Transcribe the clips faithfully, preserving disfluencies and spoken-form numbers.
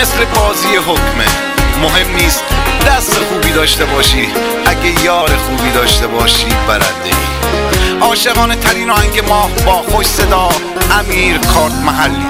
مثل بازی حکمه، مهم نیست دست خوبی داشته باشی، اگه یار خوبی داشته باشی برنده ای. عاشقانه ترین آهنگ ماه با خوش صدا امیر کارت محلی.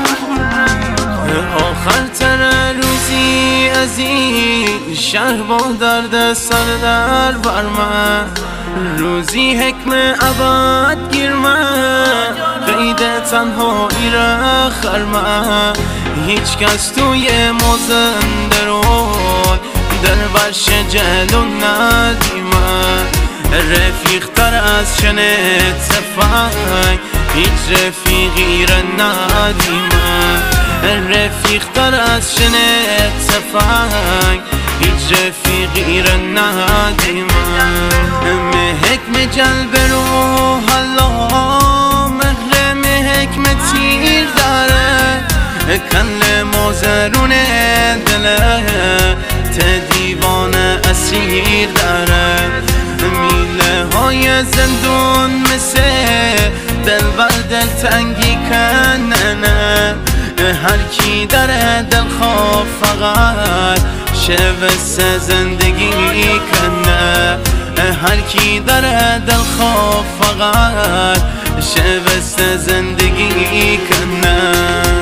آخر تر روزی از این شهر با درد سر در بر من، روزی حکم ابد گیر من، قید تنهایی را خرمن، هیچ کس توی مزنده رو در برش جلو ندیمن، رفیق تر از شنه تفنگ هیچ رفیقی را ندیمن، رفیق تر از شنه تفنگ هیچ رفیقی را ندیمن. حکم جلب رو حالا مهرم حکم تیر داره، کل موزرون دله ته دیوان اسیر داره، میله های زندون مثل دل بر دل تنگی کننه، هر کی داره دل خواه فقط شوست زندگی کنه، هر کی داره دل خواه فقط شوست زندگی کنه.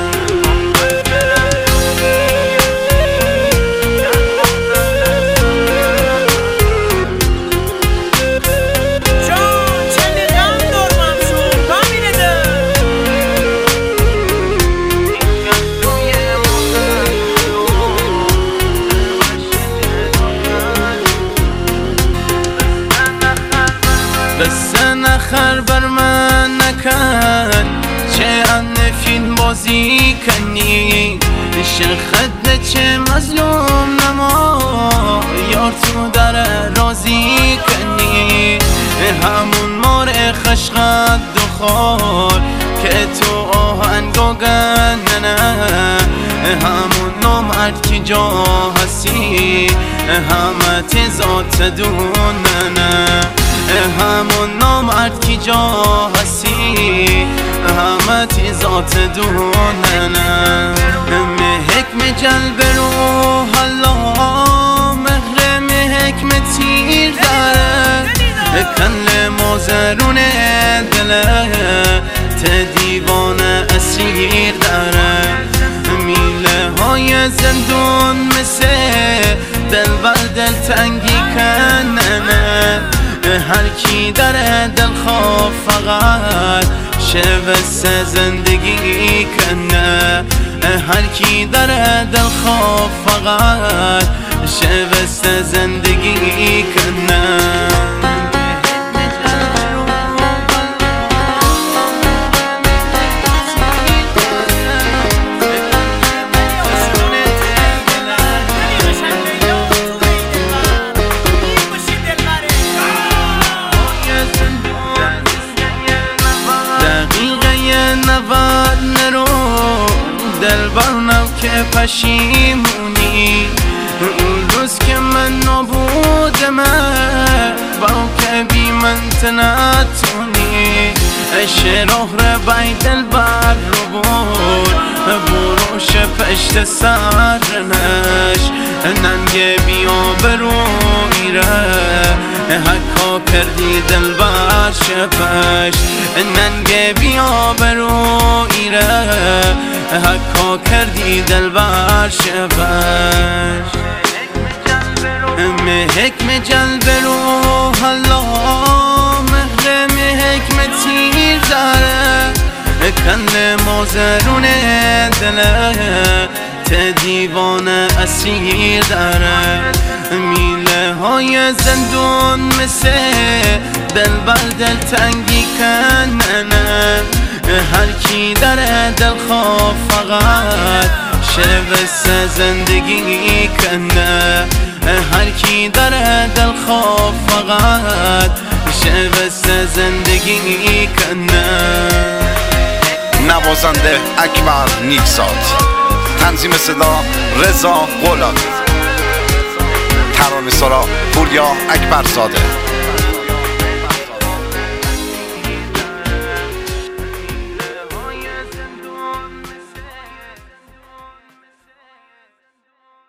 قصه نخر بر من نکن چه انفین بازی کنی، شرخد چه مظلوم نما یار تو در رازی کنی، همون مار خشقد دخار که تو آهنگو گننه، همون نامرد که جا هستی همه تزاد دوننه، همون نامرد کی جا هستی همه تیزات دوننه، حکم جلب رو حالا مهرم حکم تیر داره، کل موزرون دله ته دیوان اسیر داره، میله های زندون مثل دل بر دل تنگی کننه، هر کی داره دل خواه فقط شوست زندگی کنه، هر کی داره دل خواه فقط شوست زندگی کنه. دل برنم که پشیمونی اون روز که من نبودم با که بی من تنتونی، شروع رو بای دل بر رو بود بروش پشت سرنش، ننگه بیا برو میره حکا کردی دل بر شپش، ننگه بیا برو ایره حکا کردی دل بر شپش. حکم جلب رو حالا مهرم حکم تیر داره، کل موزرون دله ته دیوان اسیر داره، میله های زندون مثل دل بر دل تنگی کننه، هر کی داره دل خواه فقط شوست زندگی کنه، هر کی داره دل خواه فقط شوست زندگی کنه. نوازنده اکبر نیکزاد، تنظیم صدا رضا غلام، ترانه‌سرا پوریا اکبرزاده.